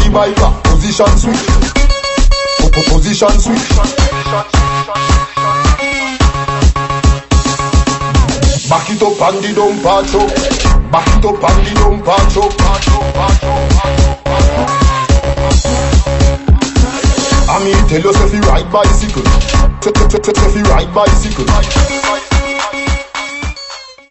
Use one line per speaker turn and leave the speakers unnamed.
the bike back. Position switch. Position switch. Back it up and the dumper choke. Back it up and the dumper choke. I mean tell you if you ride bicycle. If you ride bicycle.